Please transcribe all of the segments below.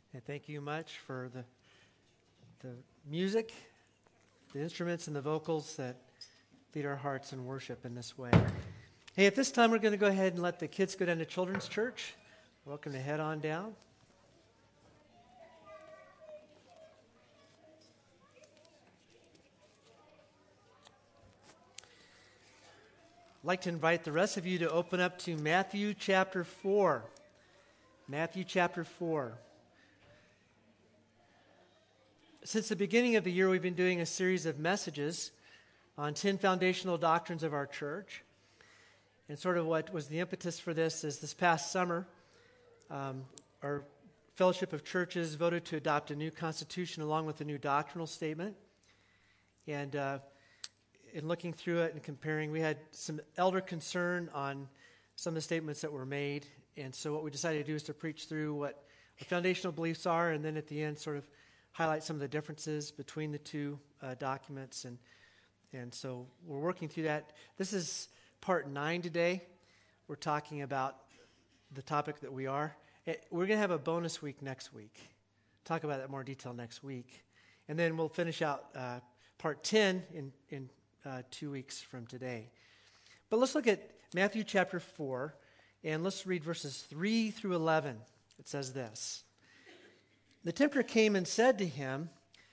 And thank you much for the music, the instruments, and the vocals that lead our hearts in worship in this way. Hey, at this time, we're going to go ahead and let the kids go down to Children's Church. Welcome to head on down. I'd like to invite the rest of you to open up to Matthew chapter 4. Matthew chapter 4. Since the beginning of the year, we've been doing a series of messages on 10 foundational doctrines of our church. And sort of what was the impetus for this is this past summer, our Fellowship of Churches voted to adopt a new constitution along with a new doctrinal statement. And in looking through it and comparing, we had some elder concern on some of the statements that were made. And so what we decided to do is to preach through what the foundational beliefs are, and then at the end sort of highlight some of the differences between the two documents. And so we're working through that. This is part 9 today. We're talking about the topic that we are. We're going to have a bonus week next week. Talk about that in more detail next week. And then we'll finish out part 10 in 2 weeks from today. But let's look at Matthew chapter 4, and let's read verses 3 through 11. It says this. The tempter came and said to him,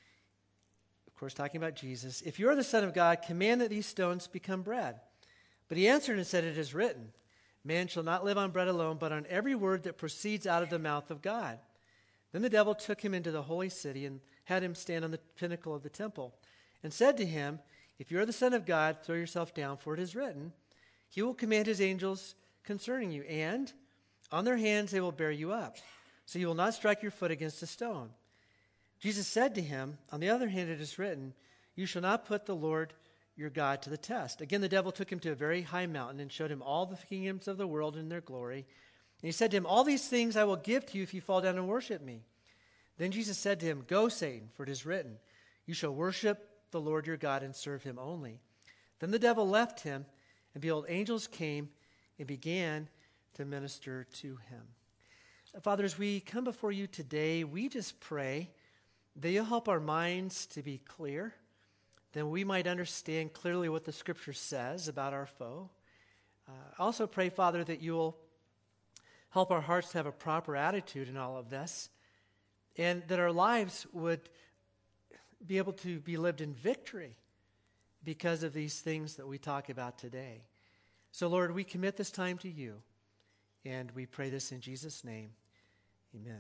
of course talking about Jesus, "If you are the Son of God, command that these stones become bread." But he answered and said, "It is written, man shall not live on bread alone, but on every word that proceeds out of the mouth of God." Then the devil took him into the holy city and had him stand on the pinnacle of the temple and said to him, "If you are the Son of God, throw yourself down, for it is written, he will command his angels concerning you, and on their hands they will bear you up, so you will not strike your foot against a stone." Jesus said to him, "On the other hand, it is written, you shall not put the Lord your God to the test." Again, the devil took him to a very high mountain and showed him all the kingdoms of the world and their glory. And he said to him, "All these things I will give to you if you fall down and worship me." Then Jesus said to him, "Go, Satan, for it is written, you shall worship the Lord your God and serve him only." Then the devil left him, and behold, angels came and began to minister to him. Father, as we come before you today, we just pray that you'll help our minds to be clear, that we might understand clearly what the Scripture says about our foe. I also pray, Father, that you'll help our hearts to have a proper attitude in all of this, and that our lives would be able to be lived in victory because of these things that we talk about today. So, Lord, we commit this time to you, and we pray this in Jesus' name. Amen.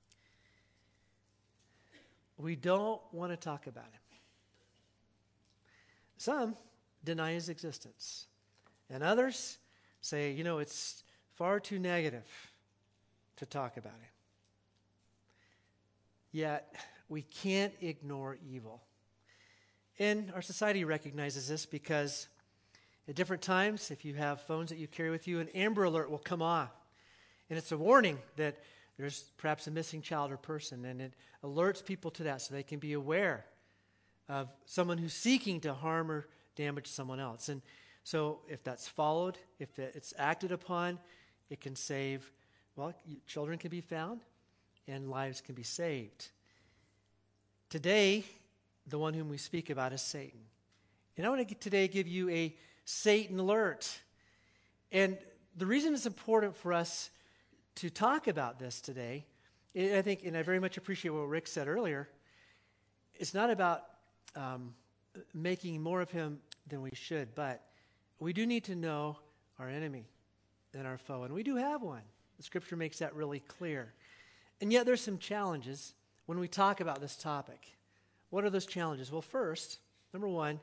We don't want to talk about him. Some deny his existence, and others say, it's far too negative to talk about him. Yet, we can't ignore evil. And our society recognizes this because at different times, if you have phones that you carry with you, an Amber Alert will come off. And it's a warning that there's perhaps a missing child or person, and it alerts people to that so they can be aware of someone who's seeking to harm or damage someone else. And so if that's followed, if it's acted upon, it can save, children can be found and lives can be saved. Today, the one whom we speak about is Satan. And I want to today give you a Satan alert. And the reason it's important for us to talk about this today, I think, and I very much appreciate what Rick said earlier, it's not about making more of him than we should, but we do need to know our enemy and our foe, and we do have one. The Scripture makes that really clear. And yet there's some challenges when we talk about this topic. What are those challenges? Well, first, number one,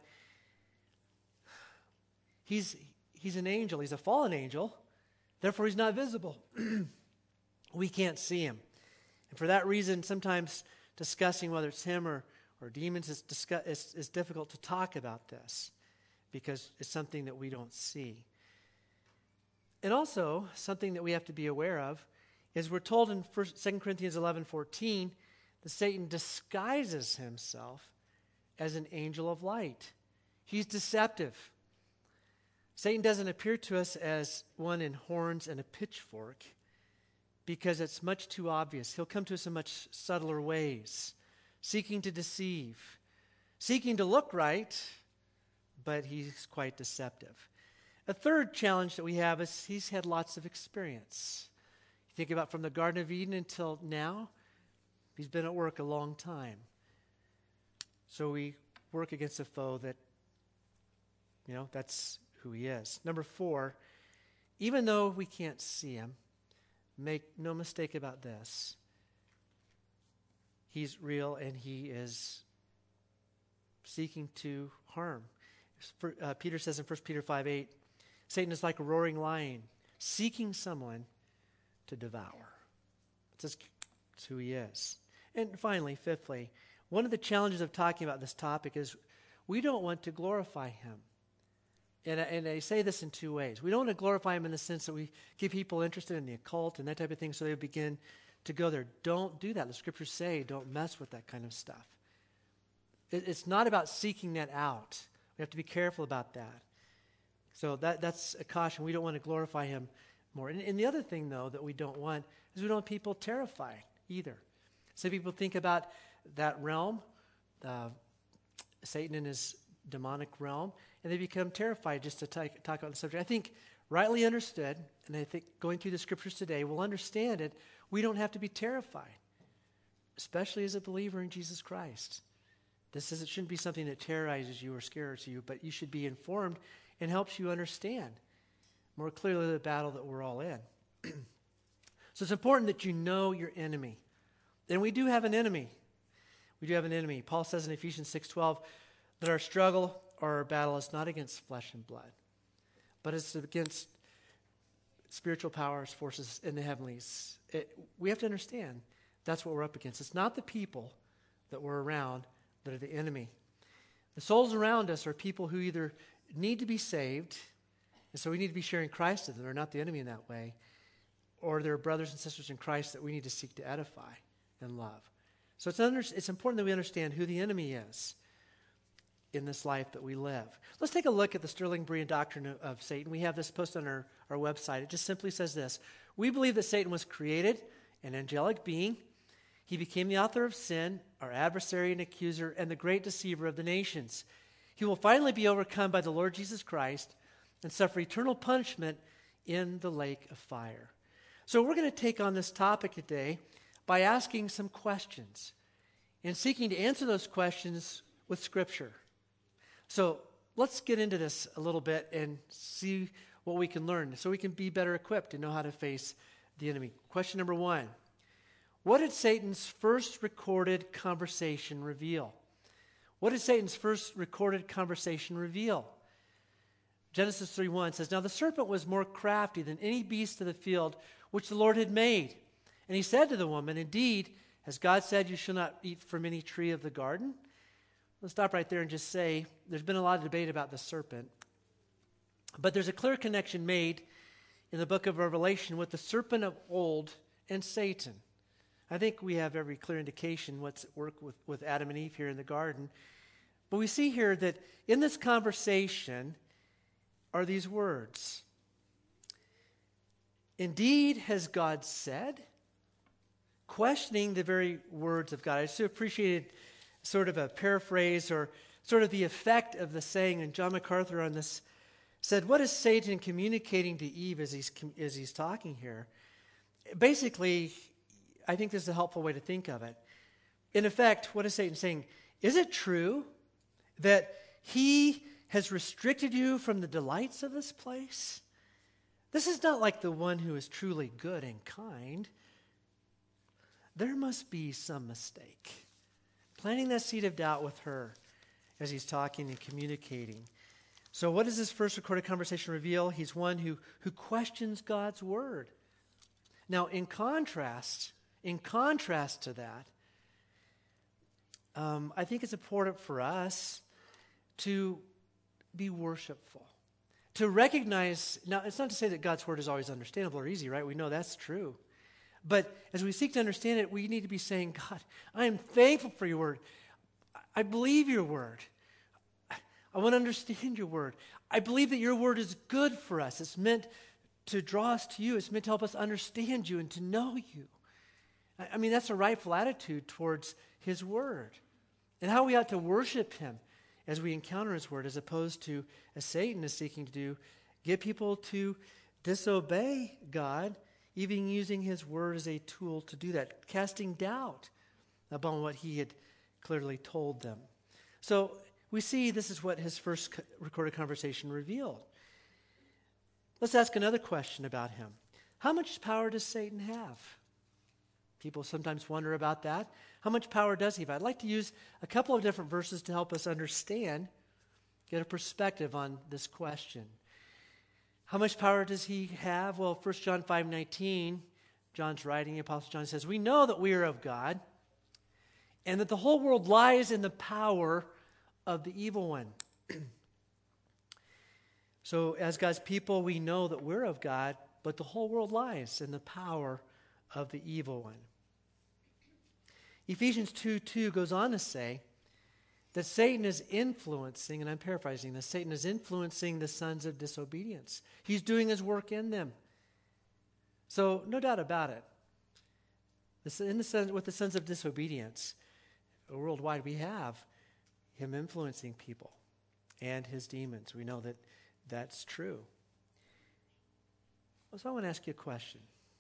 he's an angel. He's a fallen angel. Therefore, he's not visible. We can't see him. And for that reason, sometimes discussing whether it's him or demons is difficult to talk about this because it's something that we don't see. And also, something that we have to be aware of is we're told in 2 Corinthians 11:14 that Satan disguises himself as an angel of light. He's deceptive. Satan doesn't appear to us as one in horns and a pitchfork. because it's much too obvious. He'll come to us in much subtler ways, seeking to deceive, seeking to look right, but he's quite deceptive. A third challenge that we have is he's had lots of experience. You think about from the Garden of Eden until now, he's been at work a long time. So we work against a foe that, that's who he is. Number 4, even though we can't see him, make no mistake about this. He's real and he is seeking to harm. Peter says in 1 Peter 5:8, Satan is like a roaring lion, seeking someone to devour. That's who he is. And finally, fifthly, one of the challenges of talking about this topic is we don't want to glorify him. And I say this in 2 ways. We don't want to glorify him in the sense that we get people interested in the occult and that type of thing so they begin to go there. Don't do that. The scriptures say don't mess with that kind of stuff. It's not about seeking that out. We have to be careful about that. So that's a caution. We don't want to glorify him more. And the other thing, though, that we don't want is we don't want people terrified either. Some people think about that realm, Satan and his demonic realm, and they become terrified just to talk about the subject. I think rightly understood, and I think going through the scriptures today, we'll understand it. We don't have to be terrified, especially as a believer in Jesus Christ. It shouldn't be something that terrorizes you or scares you, but you should be informed and helps you understand more clearly the battle that we're all in. So it's important that you know your enemy. And we do have an enemy. We do have an enemy. Paul says in Ephesians 6:12 that our struggle or our battle is not against flesh and blood, but it's against spiritual powers, forces in the heavenlies. We have to understand that's what we're up against. It's not the people that we're around that are the enemy. The souls around us are people who either need to be saved, and so we need to be sharing Christ with them. They're not the enemy in that way. Or they're brothers and sisters in Christ that we need to seek to edify and love. So it's important that we understand who the enemy is in this life that we live. Let's take a look at the Sterling Berean doctrine of Satan. We have this posted on our website. It just simply says this. We believe that Satan was created, an angelic being. He became the author of sin, our adversary and accuser, and the great deceiver of the nations. He will finally be overcome by the Lord Jesus Christ and suffer eternal punishment in the lake of fire. So we're going to take on this topic today by asking some questions and seeking to answer those questions with Scripture. So let's get into this a little bit and see what we can learn so we can be better equipped and know how to face the enemy. Question number 1. What did Satan's first recorded conversation reveal? What did Satan's first recorded conversation reveal? Genesis 3:1 says, Now the serpent was more crafty than any beast of the field which the Lord had made. And he said to the woman, Indeed, has God said you shall not eat from any tree of the garden? Let's stop right there and just say there's been a lot of debate about the serpent. But there's a clear connection made in the book of Revelation with the serpent of old and Satan. I think we have every clear indication what's at work with Adam and Eve here in the garden. But we see here that in this conversation are these words. Indeed, has God said? Questioning the very words of God. I just appreciated sort of a paraphrase or sort of the effect of the saying, and John MacArthur on this said, what is Satan communicating to Eve as he's talking here? Basically, I think this is a helpful way to think of it. In effect, what is Satan saying? Is it true that he has restricted you from the delights of this place? This is not like the one who is truly good and kind. There must be some mistake. Planting that seed of doubt with her as he's talking and communicating. So what does this first recorded conversation reveal? He's one who questions God's word. Now, in contrast to that, I think it's important for us to be worshipful, to recognize, now it's not to say that God's word is always understandable or easy, right? We know that's true. But as we seek to understand it, we need to be saying, God, I am thankful for your word. I believe your word. I want to understand your word. I believe that your word is good for us. It's meant to draw us to you. It's meant to help us understand you and to know you. I mean, that's a rightful attitude towards his word and how we ought to worship him as we encounter his word, as opposed to, as Satan is seeking to do, get people to disobey God, even using his word as a tool to do that, casting doubt upon what he had clearly told them. So we see this is what his first recorded conversation revealed. Let's ask another question about him. How much power does Satan have? People sometimes wonder about that. How much power does he have? I'd like to use a couple of different verses to help us understand, get a perspective on this question. How much power does he have? Well, 1 John 5:19, John's writing, the Apostle John says, we know that we are of God, and that the whole world lies in the power of the evil one. So as God's people, we know that we're of God, but the whole world lies in the power of the evil one. Ephesians 2:2 goes on to say that Satan is influencing, and I'm paraphrasing this, Satan is influencing the sons of disobedience. He's doing his work in them. So no doubt about it. With the sons of disobedience, worldwide we have him influencing people and his demons. We know that that's true. So I want to ask you a question.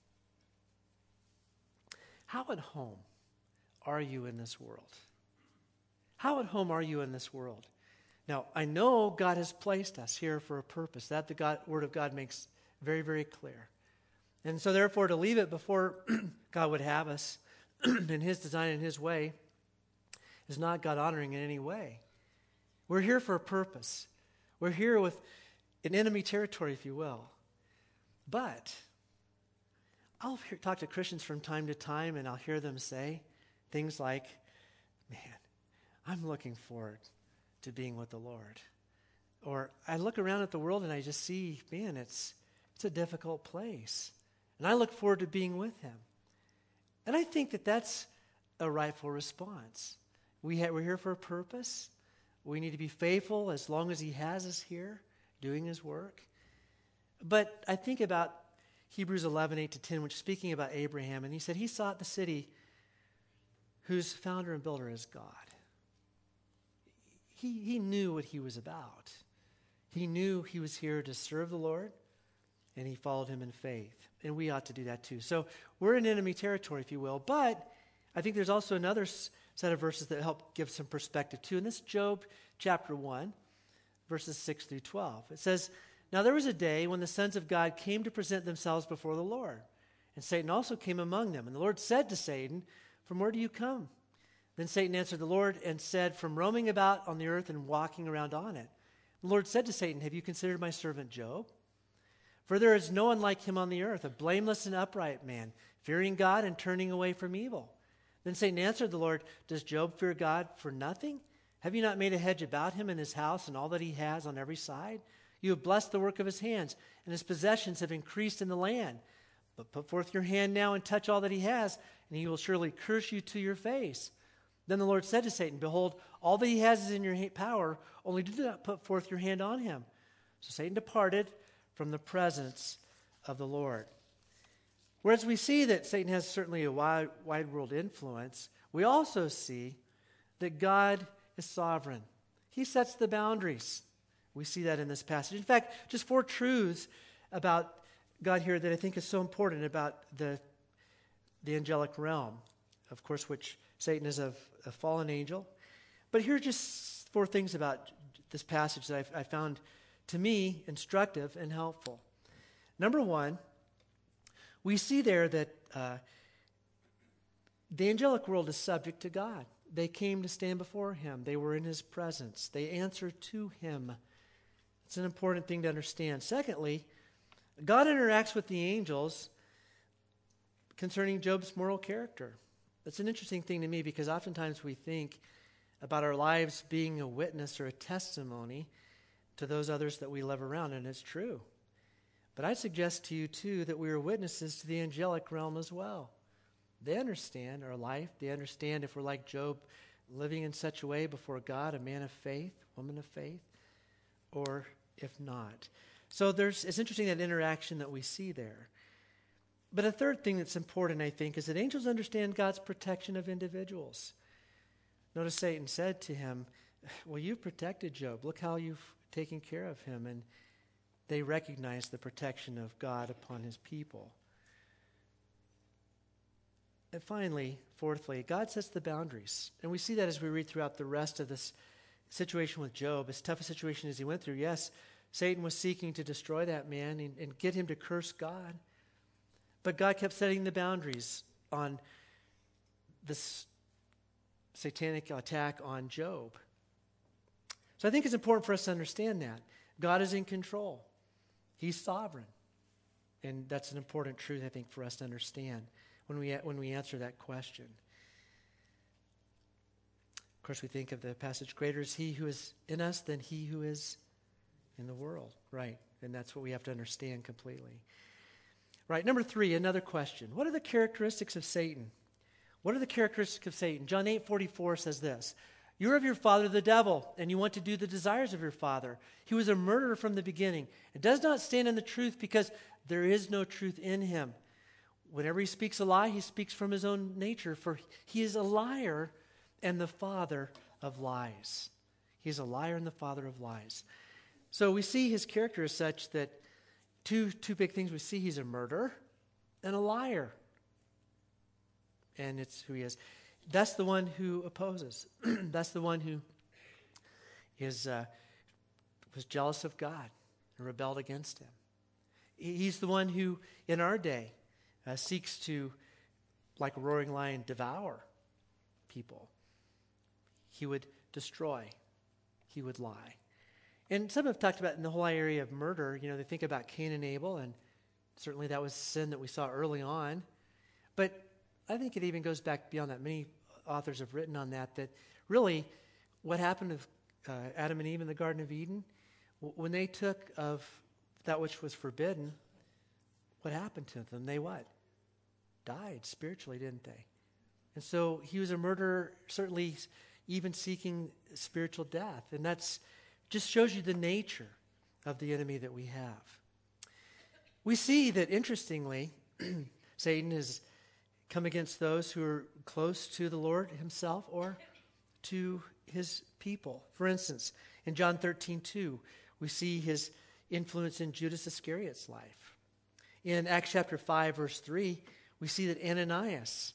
How at home are you in this world? How at home are you in this world? Now, I know God has placed us here for a purpose. That the Word of God makes very, very clear. And so therefore, to leave it before God would have us in his design and his way is not God-honoring in any way. We're here for a purpose. We're here with an enemy territory, if you will. But I'll talk to Christians from time to time, and I'll hear them say things like, man, I'm looking forward to being with the Lord. Or I look around at the world and I just see, man, it's a difficult place. And I look forward to being with him. And I think that that's a rightful response. We're here for a purpose. We need to be faithful as long as he has us here doing his work. But I think about Hebrews 11:8-10, which is speaking about Abraham, and he said he sought the city whose founder and builder is God. He knew what he was about. He knew he was here to serve the Lord, and he followed him in faith. And we ought to do that too. So we're in enemy territory, if you will. But I think there's also another set of verses that help give some perspective too. And this is Job chapter 1, verses 6-12. It says, now there was a day when the sons of God came to present themselves before the Lord. And Satan also came among them. And the Lord said to Satan, from where do you come? Then Satan answered the Lord and said, from roaming about on the earth and walking around on it. The Lord said to Satan, have you considered my servant Job? For there is no one like him on the earth, a blameless and upright man, fearing God and turning away from evil. Then Satan answered the Lord, does Job fear God for nothing? Have you not made a hedge about him and his house and all that he has on every side? You have blessed the work of his hands, and his possessions have increased in the land. But put forth your hand now and touch all that he has, and he will surely curse you to your face. Then the Lord said to Satan, behold, all that he has is in your power, only do not put forth your hand on him. So Satan departed from the presence of the Lord. Whereas we see that Satan has certainly a wide world influence, we also see that God is sovereign. He sets the boundaries. We see that in this passage. In fact, just 4 truths about God here that I think is so important about the angelic realm, of course, which Satan is a fallen angel. But here are just 4 things about this passage that I found, to me, instructive and helpful. Number 1, we see there that the angelic world is subject to God. They came to stand before him. They were in his presence. They answer to him. It's an important thing to understand. Secondly, God interacts with the angels concerning Job's moral character. That's an interesting thing to me because oftentimes we think about our lives being a witness or a testimony to those others that we live around, and it's true. But I suggest to you, too, that we are witnesses to the angelic realm as well. They understand our life. They understand if we're like Job, living in such a way before God, a man of faith, woman of faith, or if not. So it's interesting that interaction that we see there. But a third thing that's important, I think, is that angels understand God's protection of individuals. Notice Satan said to him, well, you've protected Job. Look how you've taken care of him. And they recognize the protection of God upon his people. And finally, fourthly, God sets the boundaries. And we see that as we read throughout the rest of this situation with Job. As tough a situation as he went through, yes, Satan was seeking to destroy that man and get him to curse God. But God kept setting the boundaries on this satanic attack on Job. So I think it's important for us to understand that. God is in control. He's sovereign. And that's an important truth, I think, for us to understand when we answer that question. Of course, we think of the passage, greater is he who is in us than he who is in the world. Right. And that's what we have to understand completely. Right. Number 3, another question. What are the characteristics of Satan? What are the characteristics of Satan? John 8:44 says this. You're of your father the devil, and you want to do the desires of your father. He was a murderer from the beginning, and does not stand in the truth because there is no truth in him. Whenever he speaks a lie, he speaks from his own nature, for he is a liar and the father of lies. He is a liar and the father of lies. So we see his character as such that two big things we see. He's a murderer and a liar. And it's who he is. That's the one who opposes. That's the one who was jealous of God and rebelled against him. He's the one who, in our day, seeks to, like a roaring lion, devour people. He would destroy. He would lie. And some have talked about in the whole area of murder, they think about Cain and Abel, and certainly that was sin that we saw early on. But I think it even goes back beyond that. Many authors have written on that really what happened to Adam and Eve in the Garden of Eden, when they took of that which was forbidden, what happened to them? They what? Died spiritually, didn't they? And so he was a murderer, certainly even seeking spiritual death. And that's just shows you the nature of the enemy that we have. We see that, interestingly, Satan has come against those who are close to the Lord himself or to his people. For instance, in John 13:2, we see his influence in Judas Iscariot's life. In Acts chapter 5, verse 3, we see that Ananias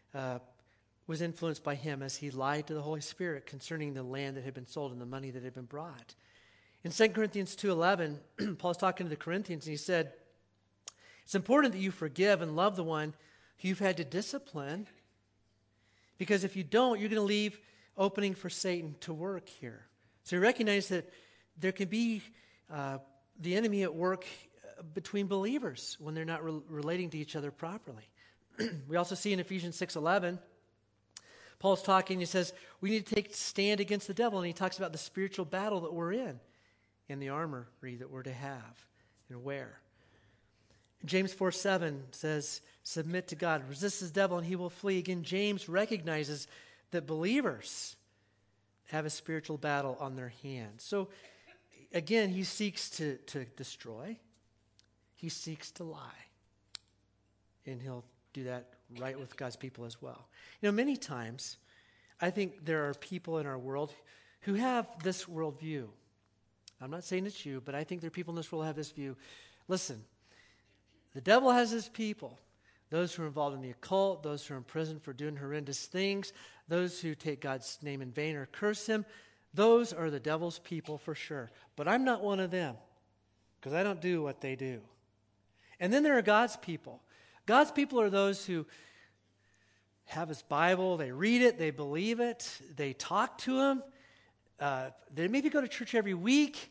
was influenced by him as he lied to the Holy Spirit concerning the land that had been sold and the money that had been brought. In 2 Corinthians 2:11, Paul's talking to the Corinthians, and he said, it's important that you forgive and love the one who you've had to discipline, because if you don't, you're going to leave opening for Satan to work here. So you recognize that there can be the enemy at work between believers when they're not relating to each other properly. We also see in Ephesians 6:11, Paul's talking, he says, we need to take stand against the devil, and he talks about the spiritual battle that we're in and the armory that we're to have and wear. James 4:7 says, submit to God, resist the devil, and he will flee. Again, James recognizes that believers have a spiritual battle on their hands. So, again, he seeks to destroy. He seeks to lie. And he'll do that right with God's people as well. Many times, I think there are people in our world who have this worldview. I'm not saying it's you, but I think there are people in this world who have this view. Listen, the devil has his people. Those who are involved in the occult, those who are in prison for doing horrendous things, those who take God's name in vain or curse him, those are the devil's people for sure. But I'm not one of them, because I don't do what they do. And then there are God's people. God's people are those who have his Bible, they read it, they believe it, they talk to him, they maybe go to church every week.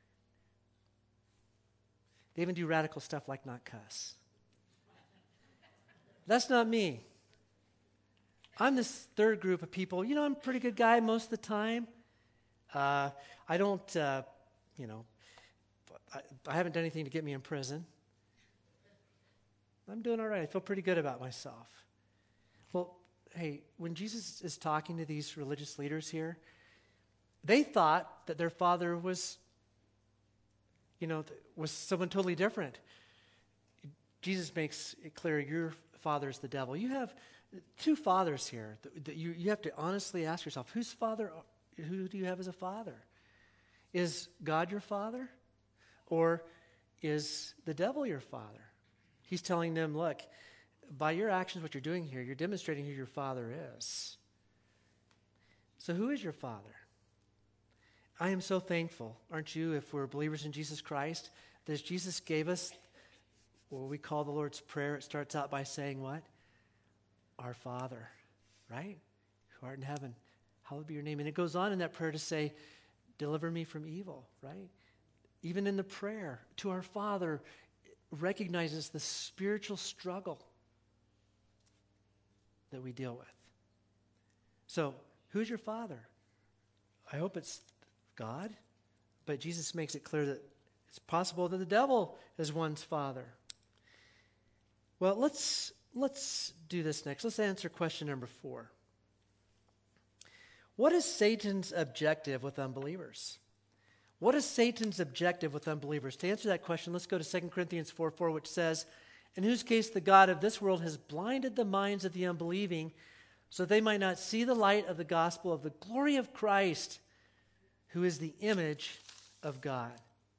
They even do radical stuff like not cuss. That's not me. I'm this third group of people. I'm a pretty good guy most of the time. I don't, I haven't done anything to get me in prison. I'm doing all right. I feel pretty good about myself. Well, hey, when Jesus is talking to these religious leaders here, they thought that their father was was someone totally different. Jesus makes it clear your father is the devil. You have two fathers here. You have to honestly ask yourself, who do you have as a father? Is God your father? Or is the devil your father? He's telling them, look, by your actions, what you're doing here, you're demonstrating who your father is. So who is your father? I am so thankful, aren't you, if we're believers in Jesus Christ, that as Jesus gave us what we call the Lord's Prayer, it starts out by saying what? Our Father, right? Who art in heaven, hallowed be your name. And it goes on in that prayer to say, deliver me from evil, right? Even in the prayer to our Father, recognizes the spiritual struggle that we deal with. So, who's your father? I hope it's God, but Jesus makes it clear that it's possible that the devil is one's father. Well, let's do this next. Let's answer question number 4. What is Satan's objective with unbelievers? What is Satan's objective with unbelievers? To answer that question, let's go to 2 Corinthians 4:4, which says, in whose case the God of this world has blinded the minds of the unbelieving, so they might not see the light of the gospel of the glory of Christ, who is the image of God.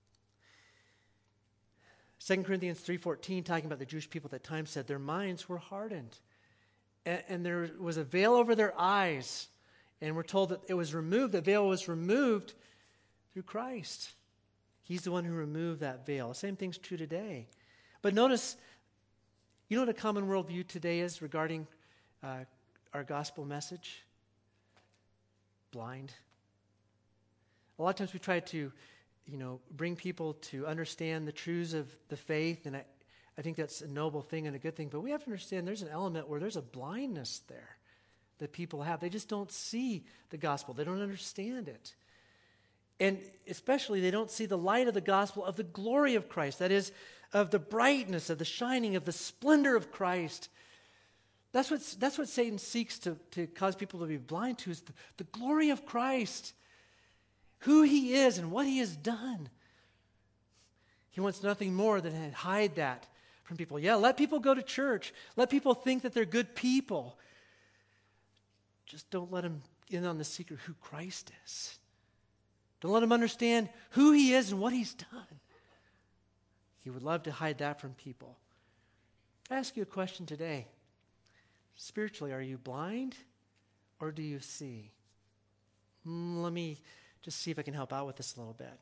2 Corinthians 3:14, talking about the Jewish people at that time, said their minds were hardened. And there was a veil over their eyes. And we're told that it was removed, the veil was removed through Christ. He's the one who removed that veil. The same thing's true today. But notice, you know what a common worldview today is regarding our gospel message? Blind. A lot of times we try to, bring people to understand the truths of the faith, and I think that's a noble thing and a good thing, but we have to understand there's an element where there's a blindness there that people have. They just don't see the gospel. They don't understand it. And especially they don't see the light of the gospel of the glory of Christ, that is, of the brightness, of the shining, of the splendor of Christ. That's what Satan seeks to cause people to be blind to, is the glory of Christ, who he is and what he has done. He wants nothing more than to hide that from people. Yeah, let people go to church. Let people think that they're good people. Just don't let them in on the secret who Christ is. Don't let them understand who he is and what he's done. He would love to hide that from people. I ask you a question today. Spiritually, are you blind or do you see? Let me just see if I can help out with this a little bit.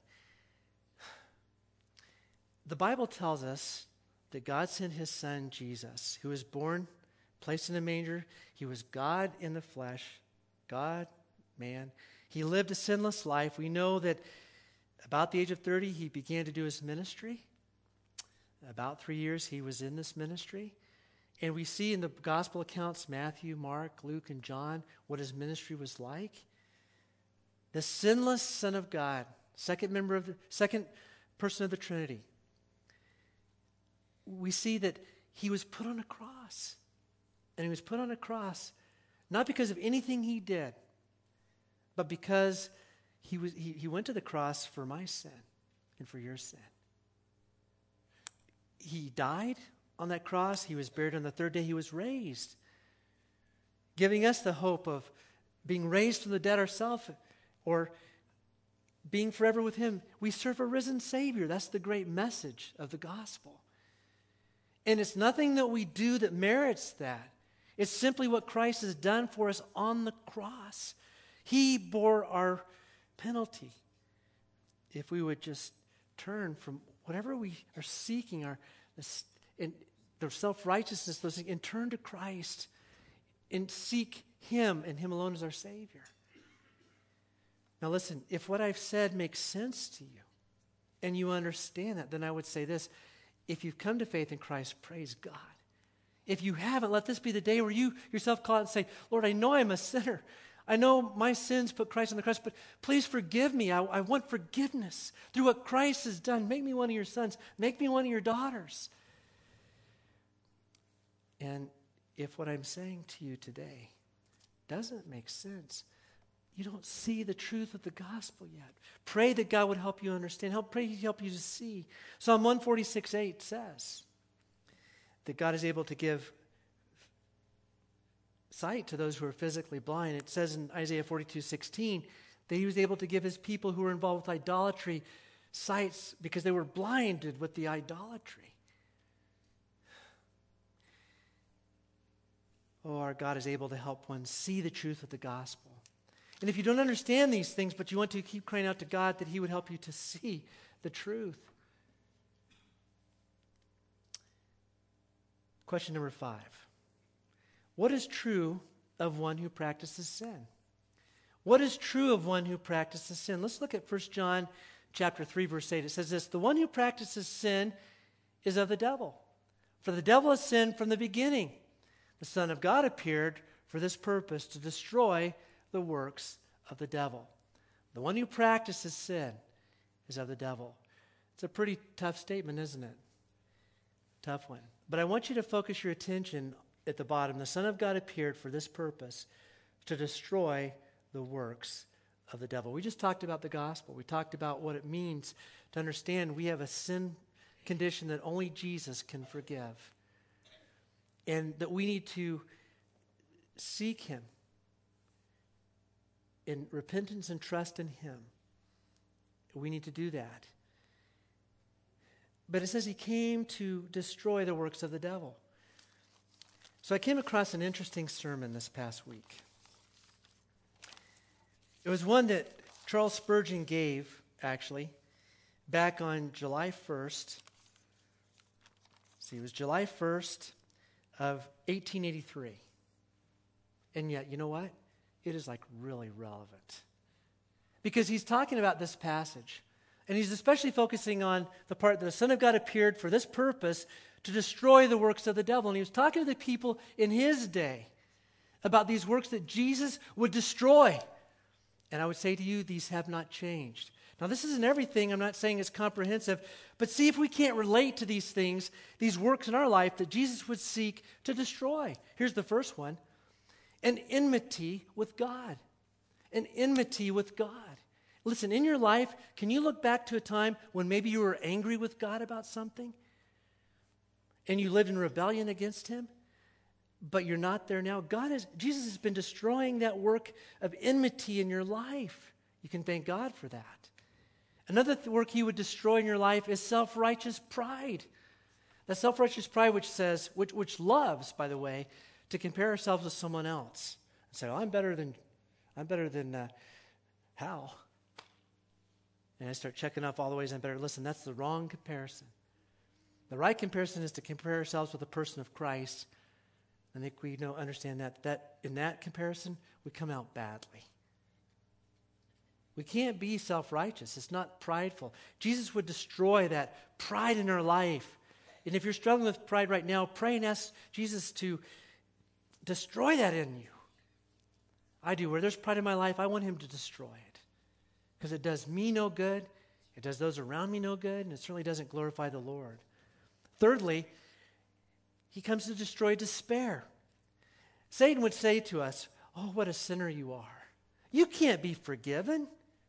The Bible tells us that God sent his son Jesus, who was born, placed in a manger. He was God in the flesh, God, man. He lived a sinless life. We know that about the age of 30, he began to do his ministry. About 3 years, he was in this ministry. And we see in the gospel accounts, Matthew, Mark, Luke, and John, what his ministry was like. The sinless Son of God, second person of the Trinity. We see that he was put on a cross. And he was put on a cross not because of anything he did, but because he went to the cross for my sin and for your sin. He died on that cross. He was buried. On the third day, he was raised, giving us the hope of being raised from the dead ourselves or being forever with him. We serve a risen Savior. That's the great message of the gospel. And it's nothing that we do that merits that. It's simply what Christ has done for us on the cross. He bore our penalty. If we would just turn from whatever we are seeking, the self-righteousness, those things, and turn to Christ and seek him and him alone as our Savior. Now listen, if what I've said makes sense to you and you understand that, then I would say this. If you've come to faith in Christ, praise God. If you haven't, let this be the day where you yourself call out and say, Lord, I know I'm a sinner. I know my sins put Christ on the cross, but please forgive me. I want forgiveness through what Christ has done. Make me one of your sons. Make me one of your daughters. And if what I'm saying to you today doesn't make sense, You don't see the truth of the gospel yet. Pray that God would help you understand. Pray He'd help you to see. Psalm 146:8 says that God is able to give sight to those who are physically blind. It says in Isaiah 42:16 that He was able to give His people who were involved with idolatry sights because they were blinded with the idolatry. Oh, our God is able to help one see the truth of the gospel. And if you don't understand these things, but you want to keep crying out to God that He would help you to see the truth. Question number 5. What is true of one who practices sin? What is true of one who practices sin? Let's look at 1 John chapter 3, verse 8. It says this, "The one who practices sin is of the devil. For the devil has sinned from the beginning. The Son of God appeared for this purpose, to destroy the works of the devil." The one who practices sin is of the devil. It's a pretty tough statement, isn't it? Tough one. But I want you to focus your attention at the bottom. The Son of God appeared for this purpose, to destroy the works of the devil. We just talked about the gospel. We talked about what it means to understand we have a sin condition that only Jesus can forgive. And that we need to seek Him in repentance and trust in Him. We need to do that. But it says He came to destroy the works of the devil. So I came across an interesting sermon this past week. It was one that Charles Spurgeon gave, actually, back on July 1st. See, it was July 1st of 1883. And yet, you know what? It is like really relevant. Because he's talking about this passage. And he's especially focusing on the part that the Son of God appeared for this purpose, to destroy the works of the devil. And he was talking to the people in his day about these works that Jesus would destroy. And I would say to you, these have not changed. Now, this isn't everything. I'm not saying it's comprehensive. But see if we can't relate to these things, these works in our life that Jesus would seek to destroy. Here's the first one. An enmity with God. An enmity with God. Listen, in your life, can you look back to a time when maybe you were angry with God about something? And you lived in rebellion against Him? But you're not there now. Jesus has been destroying that work of enmity in your life. You can thank God for that. Another work He would destroy in your life is self-righteous pride. That self-righteous pride which loves, by the way, to compare ourselves with someone else. And say, I'm better than Hal. And I start checking off all the ways I'm better. Listen, that's the wrong comparison. The right comparison is to compare ourselves with the person of Christ. I think we understand that in that comparison, we come out badly. We can't be self-righteous. It's not prideful. Jesus would destroy that pride in our life. And if you're struggling with pride right now, pray and ask Jesus to destroy that in you. I do. Where there's pride in my life, I want Him to destroy it. Because it does me no good, it does those around me no good, and it certainly doesn't glorify the Lord. Thirdly, He comes to destroy despair. Satan would say to us, oh, what a sinner you are. You can't be forgiven.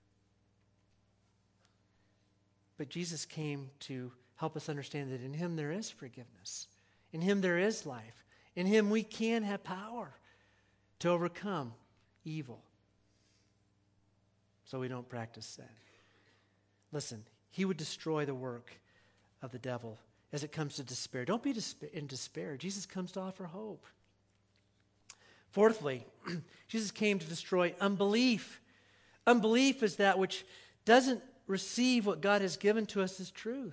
But Jesus came to help us understand that in Him there is forgiveness. In Him there is life. In Him we can have power to overcome evil. So we don't practice sin. Listen, He would destroy the work of the devil as it comes to despair. Don't be in despair. Jesus comes to offer hope. Fourthly, Jesus came to destroy unbelief. Unbelief is that which doesn't receive what God has given to us as truth.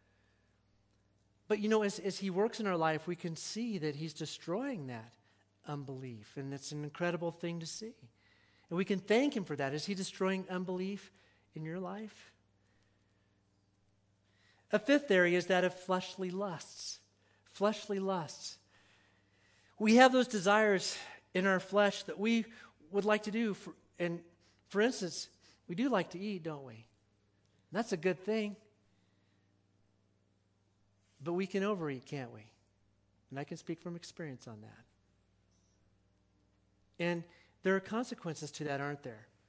But as He works in our life, we can see that He's destroying that unbelief. And it's an incredible thing to see. And we can thank Him for that. Is He destroying unbelief in your life? A fifth area is that of fleshly lusts. Fleshly lusts. We have those desires in our flesh that we would like to do. For instance, we do like to eat, don't we? And that's a good thing. But we can overeat, can't we? And I can speak from experience on that. And there are consequences to that, aren't there?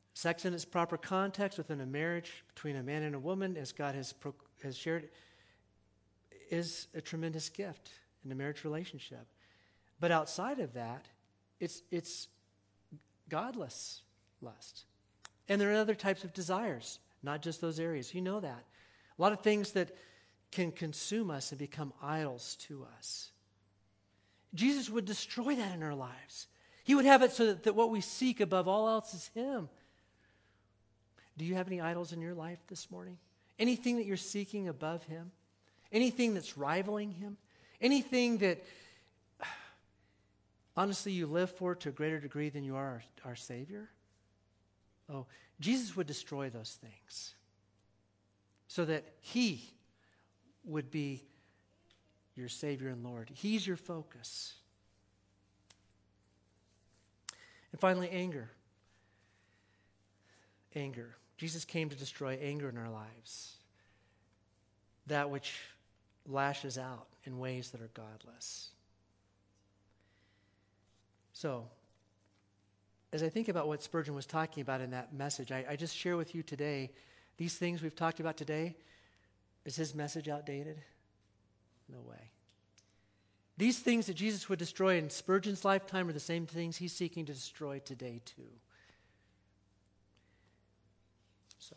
Sex in its proper context within a marriage between a man and a woman, as God has shared, is a tremendous gift in a marriage relationship. But outside of that, it's godless lust. And there are other types of desires, not just those areas. You know that. A lot of things that can consume us and become idols to us. Jesus would destroy that in our lives. He would have it so that what we seek above all else is Him. Do you have any idols in your life this morning? Anything that you're seeking above Him? Anything that's rivaling Him? Anything that, honestly, you live for to a greater degree than you are our Savior? Oh, Jesus would destroy those things so that He would be your Savior and Lord. He's your focus. And finally, anger. Anger. Jesus came to destroy anger in our lives, that which lashes out in ways that are godless. So, as I think about what Spurgeon was talking about in that message, I just share with you today, these things we've talked about today, is his message outdated? No way. These things that Jesus would destroy in Spurgeon's lifetime are the same things he's seeking to destroy today too. So,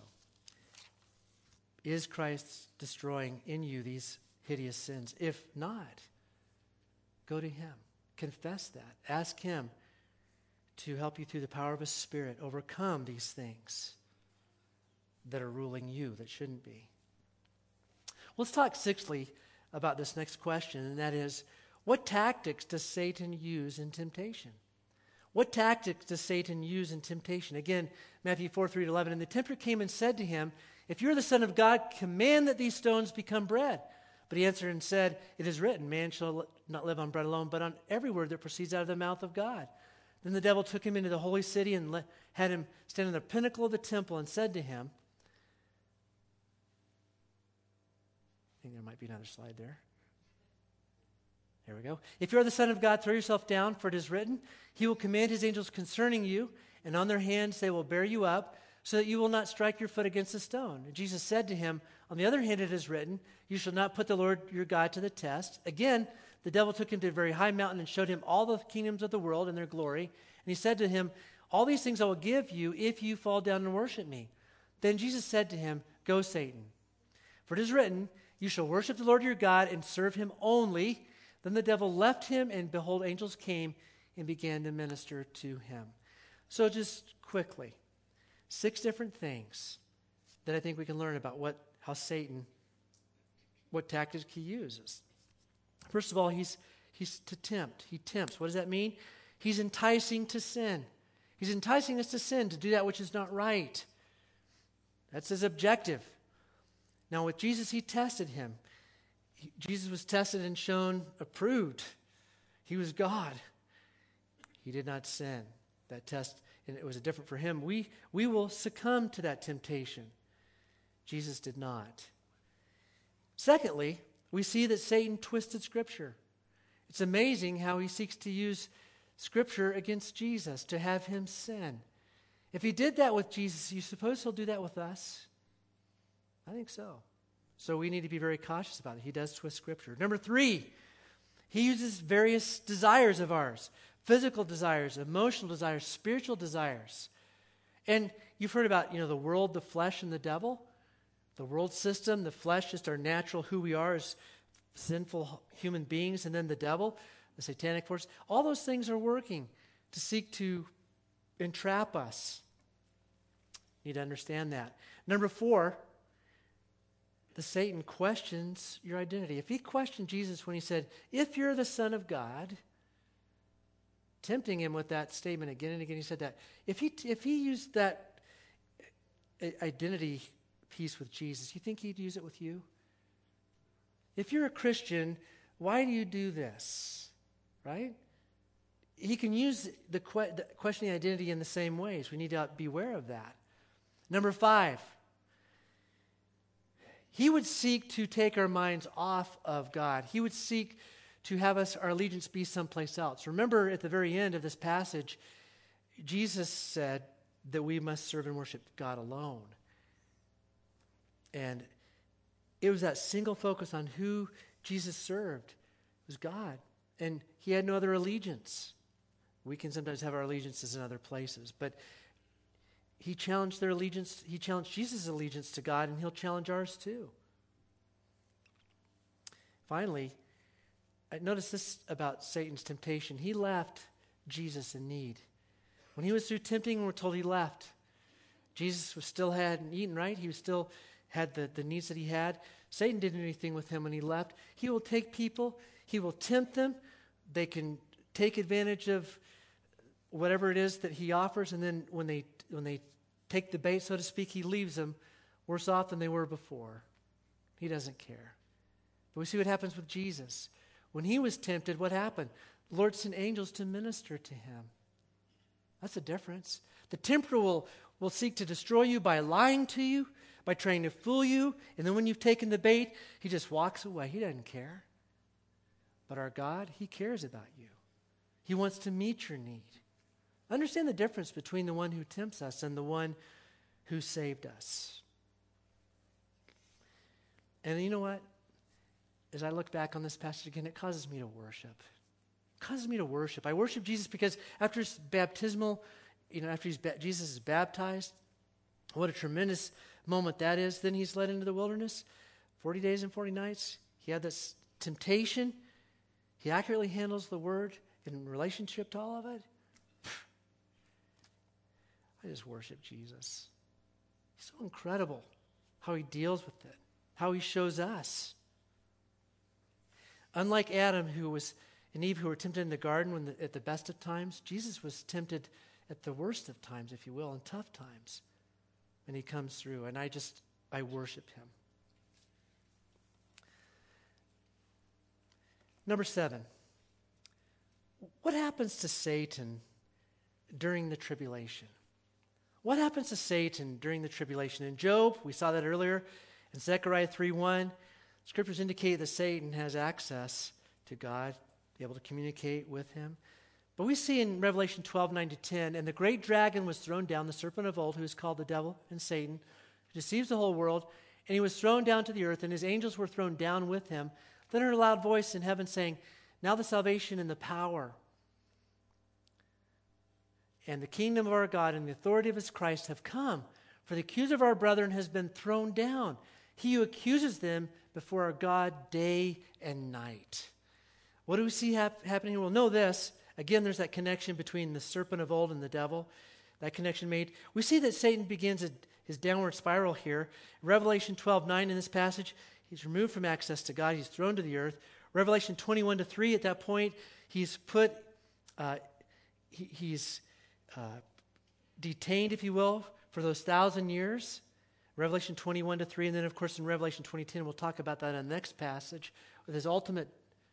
is Christ destroying in you these hideous sins? If not, go to Him. Confess that. Ask Him to help you through the power of His Spirit overcome these things that are ruling you that shouldn't be. Let's talk sixthly about this next question, and that is, what tactics does Satan use in temptation? What tactics does Satan use in temptation? Again, Matthew 4:3-11, and the tempter came and said to him, if you're the Son of God, command that these stones become bread. But he answered and said, it is written, man shall not live on bread alone, but on every word that proceeds out of the mouth of God. Then the devil took him into the holy city and had him stand on the pinnacle of the temple and said to him, I think there might be another slide there. There we go. If you are the Son of God, throw yourself down, for it is written, He will command His angels concerning you, and on their hands they will bear you up, so that you will not strike your foot against a stone. And Jesus said to him, on the other hand it is written, you shall not put the Lord your God to the test. Again, the devil took him to a very high mountain and showed him all the kingdoms of the world and their glory. And he said to him, all these things I will give you if you fall down and worship me. Then Jesus said to him, go, Satan. For it is written, you shall worship the Lord your God and serve Him only. Then the devil left him, and behold, angels came and began to minister to him. So just quickly, 6 different things that I think we can learn about how Satan, what tactics he uses. First of all, he's to tempt. He tempts. What does that mean? He's enticing to sin. He's enticing us to sin, to do that which is not right. That's his objective. Now with Jesus, he tested him. Jesus was tested and shown approved. He was God. He did not sin. That test, and it was different for him. We will succumb to that temptation. Jesus did not. Secondly, we see that Satan twisted Scripture. It's amazing how he seeks to use Scripture against Jesus, to have him sin. If he did that with Jesus, you suppose he'll do that with us? I think so. So we need to be very cautious about it. He does twist Scripture. Number 3, he uses various desires of ours. Physical desires, emotional desires, spiritual desires. And you've heard about, the world, the flesh, and the devil. The world system, the flesh, just our natural who we are as sinful human beings. And then the devil, the satanic force. All those things are working to seek to entrap us. You need to understand that. Number 4, the Satan questions your identity. If he questioned Jesus when he said, if you're the Son of God, tempting him with that statement again and again, he said that. If he used that identity piece with Jesus, you think he'd use it with you? If you're a Christian, why do you do this? Right? He can use the questioning identity in the same ways. We need to be aware of that. Number 5, he would seek to take our minds off of God. He would seek to have our allegiance be someplace else. Remember at the very end of this passage, Jesus said, that we must serve and worship God alone. And it was that single focus on who Jesus served. It was God. And he had no other allegiance. We can sometimes have our allegiances in other places, but he challenged their allegiance. He challenged Jesus' allegiance to God, and he'll challenge ours too. Finally, I noticed this about Satan's temptation. He left Jesus in need. When he was through tempting, we're told he left. Jesus still hadn't eaten, right? He was still had the needs that he had. Satan didn't do anything with him when he left. He will take people. He will tempt them. They can take advantage of whatever it is that he offers, and then when they take the bait, so to speak, he leaves them worse off than they were before. He doesn't care. But we see what happens with Jesus. When he was tempted, what happened? The Lord sent angels to minister to him. That's the difference. The tempter will seek to destroy you by lying to you, by trying to fool you, and then when you've taken the bait, he just walks away. He doesn't care. But our God, he cares about you. He wants to meet your need. Understand the difference between the one who tempts us and the one who saved us. And you know what? As I look back on this passage again, it causes me to worship. It causes me to worship. I worship Jesus because after his baptismal, after Jesus is baptized, what a tremendous moment that is. Then he's led into the wilderness, 40 days and 40 nights. He had this temptation. He accurately handles the word in relationship to all of it. I just worship Jesus. He's so incredible how he deals with it, how he shows us. Unlike Adam and Eve who were tempted in the garden at the best of times, Jesus was tempted at the worst of times, if you will, in tough times. And he comes through, and I worship him. Number 7. What happens to Satan during the tribulation? What happens to Satan during the tribulation? In Job, we saw that earlier. In Zechariah 3:1, scriptures indicate that Satan has access to God, be able to communicate with him. But we see in Revelation 12:9-10, and the great dragon was thrown down, the serpent of old, who is called the devil and Satan, who deceives the whole world, and he was thrown down to the earth, and his angels were thrown down with him. Then I heard a loud voice in heaven saying, now the salvation and the power and the kingdom of our God and the authority of his Christ have come. For the accuser of our brethren has been thrown down, he who accuses them before our God day and night. What do we see happening here? Well, know this. Again, there's that connection between the serpent of old and the devil. That connection made. We see that Satan begins his downward spiral here. Revelation 12:9 in this passage, he's removed from access to God. He's thrown to the earth. Revelation 21:3, at that point, he's put, he's detained, if you will, for those 1,000 years. Revelation 21:3, and then, of course, in Revelation 20:10, we'll talk about that in the next passage, with his ultimate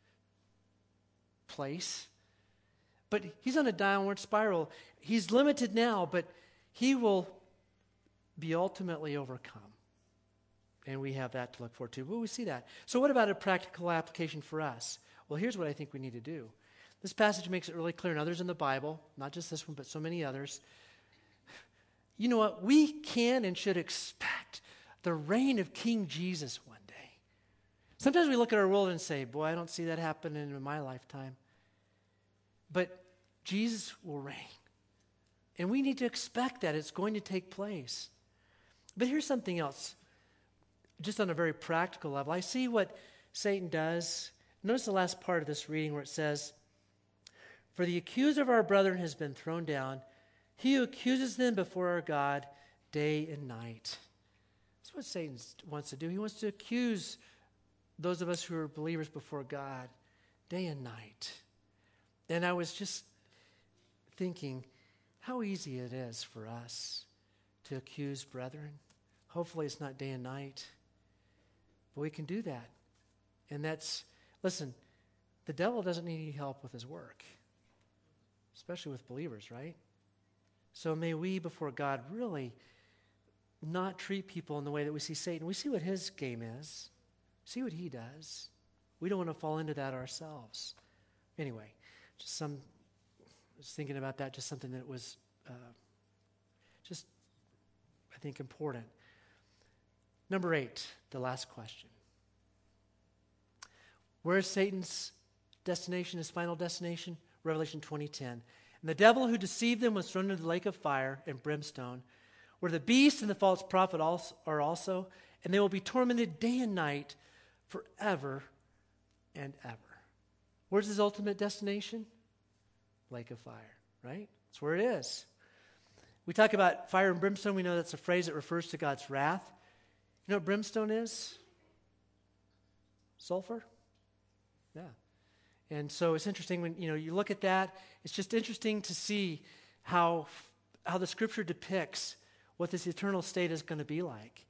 place. But he's on a downward spiral. He's limited now, but he will be ultimately overcome. And we have that to look forward to. Well, we see that. So what about a practical application for us? Well, here's what I think we need to do. This passage makes it really clear, and others in the Bible, not just this one, but so many others. You know what? We can and should expect the reign of King Jesus one day. Sometimes we look at our world and say, boy, I don't see that happening in my lifetime. But Jesus will reign. And we need to expect that. It's going to take place. But here's something else, just on a very practical level. I see what Satan does. Notice the last part of this reading where it says, for the accuser of our brethren has been thrown down, he who accuses them before our God day and night. That's what Satan wants to do. He wants to accuse those of us who are believers before God day and night. And I was just thinking how easy it is for us to accuse brethren. Hopefully it's not day and night. But we can do that. And listen, the devil doesn't need any help with his work, especially with believers, right? So may we, before God, really not treat people in the way that we see Satan. We see what his game is. See what he does. We don't want to fall into that ourselves. Anyway, I was thinking about that, just something that was I think, important. Number 8, the last question. Where is Satan's destination, his final destination? Revelation 20:10. And the devil who deceived them was thrown into the lake of fire and brimstone, where the beast and the false prophet are also, and they will be tormented day and night forever and ever. Where's his ultimate destination? Lake of fire, right? That's where it is. We talk about fire and brimstone. We know that's a phrase that refers to God's wrath. You know what brimstone is? Sulfur? Yeah. And so it's interesting when you look at that. It's just interesting to see how the Scripture depicts what this eternal state is going to be like.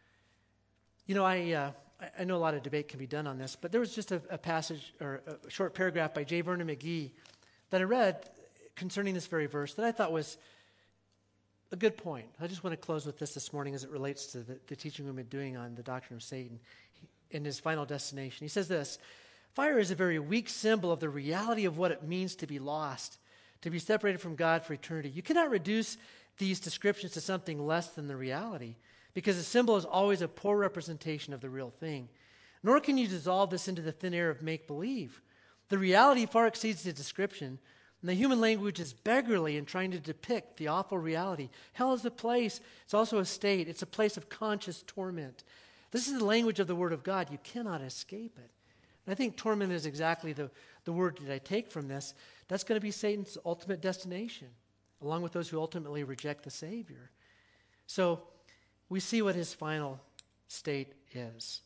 I know a lot of debate can be done on this, but there was just a passage or a short paragraph by J. Vernon McGee that I read concerning this very verse that I thought was a good point. I just want to close with this morning as it relates to the teaching we've been doing on the doctrine of Satan in his final destination. He says this: fire is a very weak symbol of the reality of what it means to be lost, to be separated from God for eternity. You cannot reduce these descriptions to something less than the reality, because a symbol is always a poor representation of the real thing. Nor can you dissolve this into the thin air of make-believe. The reality far exceeds the description, and the human language is beggarly in trying to depict the awful reality. Hell is a place. It's also a state. It's a place of conscious torment. This is the language of the Word of God. You cannot escape it. And I think torment is exactly the word that I take from this. That's going to be Satan's ultimate destination, along with those who ultimately reject the Savior. So we see what his final state is.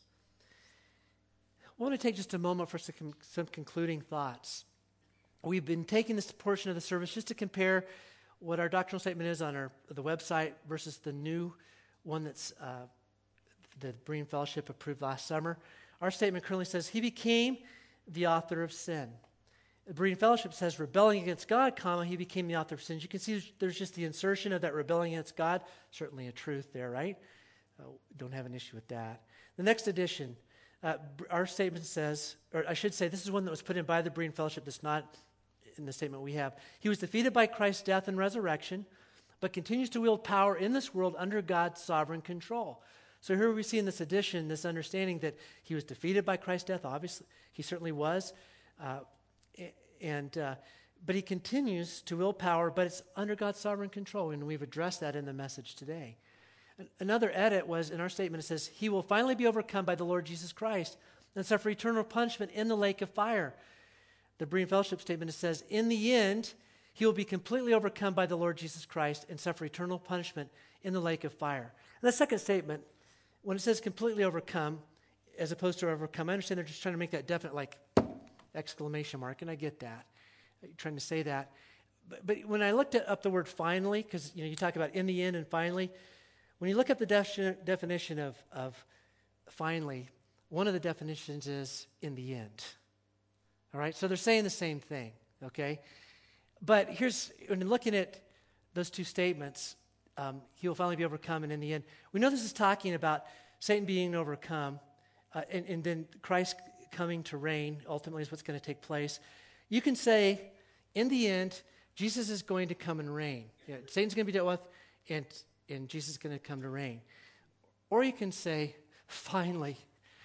I want to take just a moment for some concluding thoughts. We've been taking this portion of the service just to compare what our doctrinal statement is on the website versus the new one that's the Berean Fellowship approved last summer. Our statement currently says, he became the author of sin. The Berean Fellowship says, rebelling against God, he became the author of sin. You can see there's just the insertion of that rebelling against God. Certainly a truth there, right? Don't have an issue with that. The next edition, our statement says, or I should say, this is one that was put in by the Berean Fellowship that's not in the statement we have. He was defeated by Christ's death and resurrection, but continues to wield power in this world under God's sovereign control. So here we see in this edition, this understanding that he was defeated by Christ's death. Obviously, he certainly was. But he continues to wield power, but it's under God's sovereign control, and we've addressed that in the message today. Another edit was in our statement, it says, he will finally be overcome by the Lord Jesus Christ and suffer eternal punishment in the lake of fire. The Berean Fellowship statement, it says, in the end, he will be completely overcome by the Lord Jesus Christ and suffer eternal punishment in the lake of fire. And the second statement, when it says completely overcome, as opposed to overcome, I understand they're just trying to make that definite, like, exclamation mark, and I get that. You're trying to say that. But when I looked up the word finally, because you talk about in the end and finally, when you look up the definition of finally, one of the definitions is in the end. All right? So they're saying the same thing, okay? But when you're looking at those two statements, he will finally be overcome, and in the end, we know this is talking about Satan being overcome, and then Christ coming to reign ultimately is what's going to take place. You can say, in the end, Jesus is going to come and reign. Satan's going to be dealt with, and Jesus is going to come to reign. Or you can say, finally,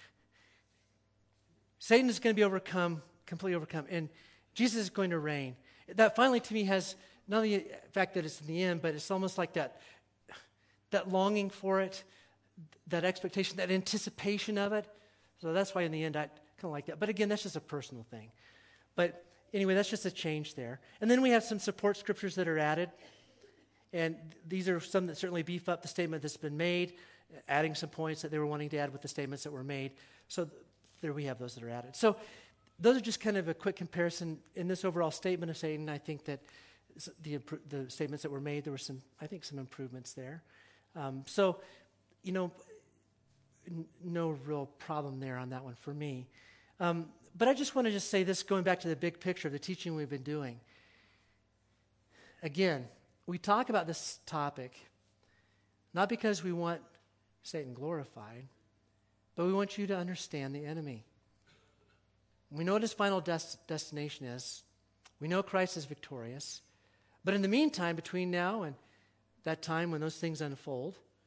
Satan is going to be overcome, completely overcome, and Jesus is going to reign. That finally to me has not only the fact that it's in the end, but it's almost like that longing for it, that expectation, that anticipation of it. So that's why in the end I kind of like that. But again, that's just a personal thing. But anyway, that's just a change there. And then we have some support scriptures that are added. And these are some that certainly beef up the statement that's been made, adding some points that they were wanting to add with the statements that were made. So there we have those that are added. So those are just kind of a quick comparison. In this overall statement of Satan, I think that the statements that were made, there were some improvements there. No real problem there on that one for me. But I just want to say this, going back to the big picture of the teaching we've been doing. Again, we talk about this topic not because we want Satan glorified, but we want you to understand the enemy. We know what his final destination is. We know Christ is victorious. But in the meantime, between now and that time when those things unfold,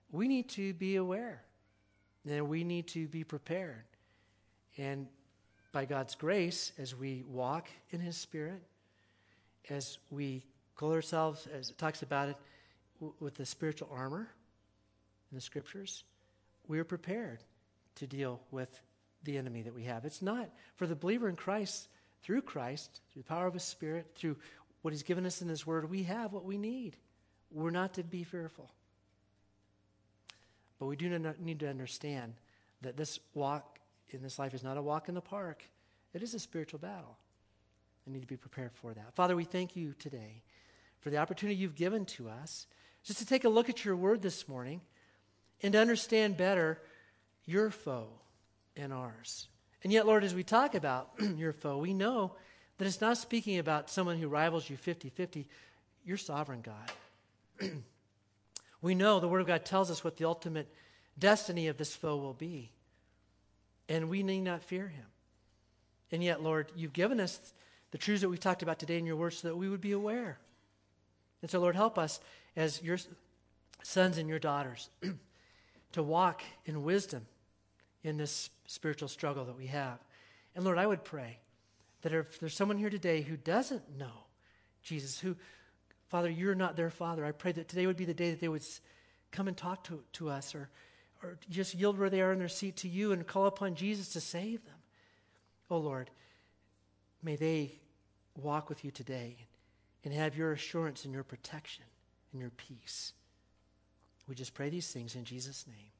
we need to be aware, and we need to be prepared. And by God's grace, as we walk in His Spirit, as we clothe ourselves, as it talks about it, with the spiritual armor in the Scriptures, we are prepared to deal with the enemy that we have. It's not for the believer in Christ, through the power of His Spirit, through what He's given us in His Word, we have what we need. We're not to be fearful. But we do need to understand that this walk in this life is not a walk in the park. It is a spiritual battle. I need to be prepared for that. Father, we thank you today for the opportunity you've given to us just to take a look at your word this morning and to understand better your foe and ours. And yet, Lord, as we talk about your foe, we know that it's not speaking about someone who rivals you 50-50. You're sovereign, God. We know the Word of God tells us what the ultimate destiny of this foe will be. And we need not fear him. And yet, Lord, you've given us the truths that we've talked about today in your word so that we would be aware. And so, Lord, help us as your sons and your daughters to walk in wisdom in this spiritual struggle that we have. And Lord, I would pray that if there's someone here today who doesn't know Jesus, who, Father, you're not their Father, I pray that today would be the day that they would come and talk to us or just yield where they are in their seat to you and call upon Jesus to save them. Oh, Lord, may they walk with you today and have your assurance and your protection and your peace. We just pray these things in Jesus' name.